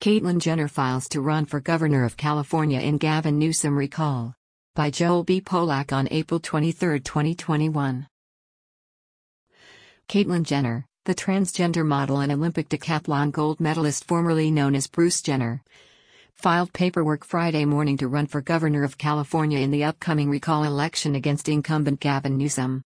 Caitlyn Jenner files to run for governor of California in Gavin Newsom recall. By Joel B. Polak on April 23, 2021. Caitlyn Jenner, the transgender model and Olympic decathlon gold medalist formerly known as Bruce Jenner, filed paperwork Friday morning to run for governor of California in the upcoming recall election against incumbent Gavin Newsom.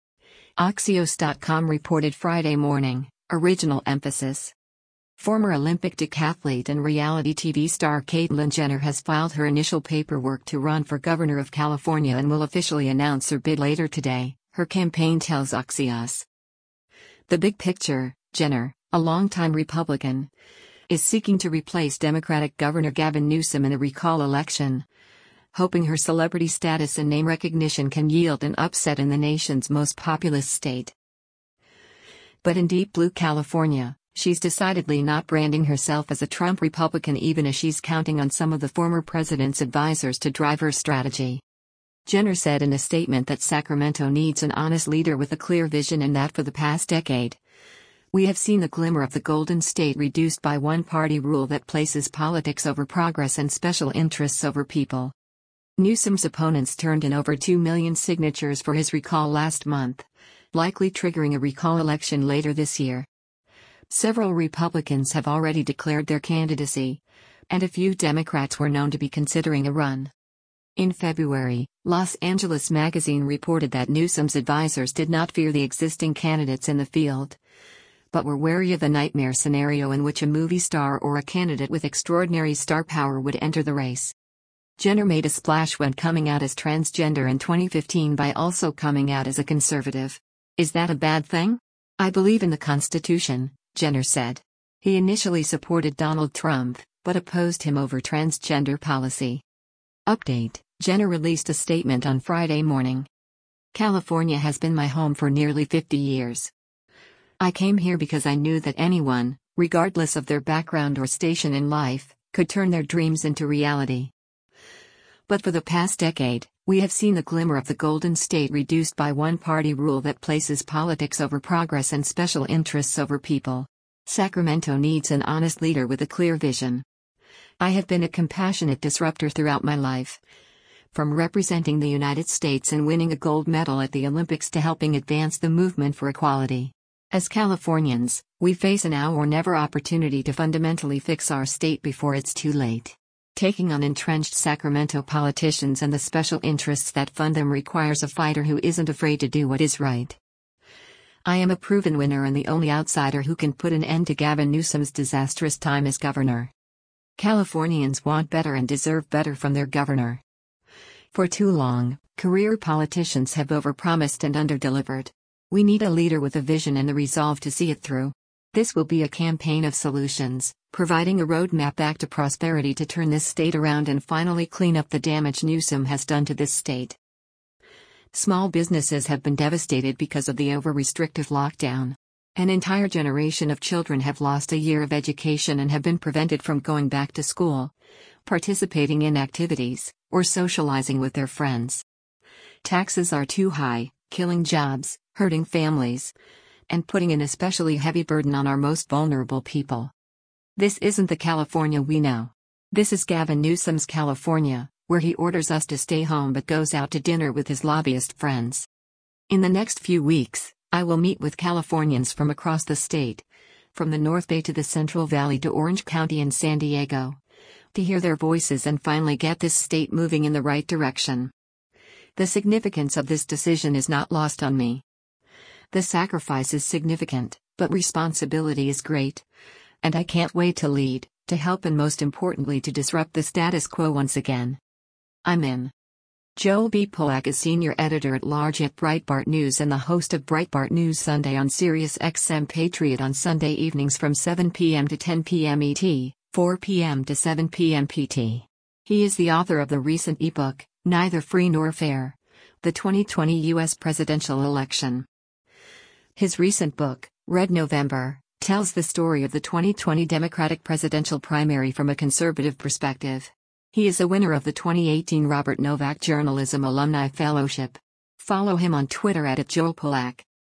Axios.com reported Friday morning, original emphasis. Former Olympic decathlete and reality TV star Caitlyn Jenner has filed her initial paperwork to run for governor of California and will officially announce her bid later today, her campaign tells Axios. The big picture: Jenner, a longtime Republican, is seeking to replace Democratic Governor Gavin Newsom in a recall election, hoping her celebrity status and name recognition can yield an upset in the nation's most populous state. But in deep blue California, she's decidedly not branding herself as a Trump Republican, even as she's counting on some of the former president's advisors to drive her strategy. Jenner said in a statement that Sacramento needs an honest leader with a clear vision, and that for the past decade, we have seen the glimmer of the Golden State reduced by one-party rule that places politics over progress and special interests over people. Newsom's opponents turned in over 2 million signatures for his recall last month, likely triggering a recall election later this year. Several Republicans have already declared their candidacy, and a few Democrats were known to be considering a run. In February, Los Angeles Magazine reported that Newsom's advisors did not fear the existing candidates in the field, but were wary of the nightmare scenario in which a movie star or a candidate with extraordinary star power would enter the race. Jenner made a splash when coming out as transgender in 2015 by also coming out as a conservative. Is that a bad thing? I believe in the Constitution, Jenner said. He initially supported Donald Trump, but opposed him over transgender policy. Update: Jenner released a statement on Friday morning. California has been my home for nearly 50 years. I came here because I knew that anyone, regardless of their background or station in life, could turn their dreams into reality. But for the past decade, we have seen the glimmer of the Golden State reduced by one-party rule that places politics over progress and special interests over people. Sacramento needs an honest leader with a clear vision. I have been a compassionate disruptor throughout my life. From representing the United States and winning a gold medal at the Olympics to helping advance the movement for equality. As Californians, we face a now or never opportunity to fundamentally fix our state before it's too late. Taking on entrenched Sacramento politicians and the special interests that fund them requires a fighter who isn't afraid to do what is right. I am a proven winner and the only outsider who can put an end to Gavin Newsom's disastrous time as governor. Californians want better and deserve better from their governor. For too long, career politicians have overpromised and underdelivered. We need a leader with a vision and the resolve to see it through. This will be a campaign of solutions, providing a roadmap back to prosperity to turn this state around and finally clean up the damage Newsom has done to this state. Small businesses have been devastated because of the over-restrictive lockdown. An entire generation of children have lost a year of education and have been prevented from going back to school, participating in activities, or socializing with their friends. Taxes are too high, killing jobs, hurting families, and putting an especially heavy burden on our most vulnerable people. This isn't the California we know. This is Gavin Newsom's California, where he orders us to stay home but goes out to dinner with his lobbyist friends. In the next few weeks, I will meet with Californians from across the state, from the North Bay to the Central Valley to Orange County and San Diego, to hear their voices and finally get this state moving in the right direction. The significance of this decision is not lost on me. The sacrifice is significant, but responsibility is great. And I can't wait to lead, to help, and most importantly to disrupt the status quo once again. I'm in. Joel B. Polak is senior editor-at-large at Breitbart News and the host of Breitbart News Sunday on SiriusXM Patriot on Sunday evenings from 7 p.m. to 10 p.m. ET, 4 p.m. to 7 p.m. PT. He is the author of the recent ebook, Neither Free Nor Fair: The 2020 U.S. Presidential Election. His recent book, Red November, tells the story of the 2020 Democratic presidential primary from a conservative perspective. He is a winner of the 2018 Robert Novak Journalism Alumni Fellowship. Follow him on Twitter @JoelPolak.